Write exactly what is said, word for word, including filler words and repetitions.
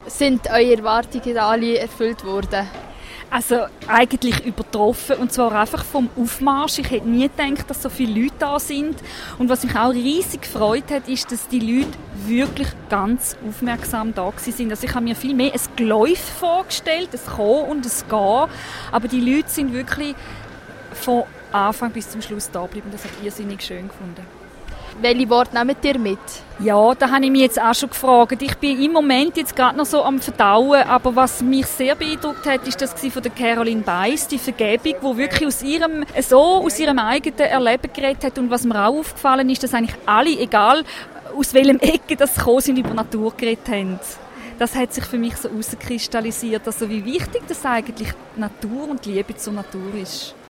Sind eure Erwartungen alle erfüllt worden? Also eigentlich übertroffen, und zwar einfach vom Aufmarsch. Ich hätte nie gedacht, dass so viele Leute da sind. Und was mich auch riesig gefreut hat, ist, dass die Leute wirklich ganz aufmerksam da sind. Also ich habe mir viel mehr ein Geläuf vorgestellt, ein Kommen und ein Gehen. Aber die Leute sind wirklich von Anfang bis zum Schluss da geblieben. Das habe ich irrsinnig schön gefunden. Welche Worte nehmt ihr mit? Ja, da habe ich mich jetzt auch schon gefragt. Ich bin im Moment jetzt gerade noch so am Verdauen, aber was mich sehr beeindruckt hat, ist das von der Caroline Weiss, die Vergebung, die wirklich aus ihrem, so aus ihrem eigenen Erleben geredet hat. Und was mir auch aufgefallen ist, dass eigentlich alle, egal aus welchem Ecke das gekommen sind, über Natur geredet haben. Das hat sich für mich so herauskristallisiert, also wie wichtig das eigentlich Natur und die Liebe zur Natur ist.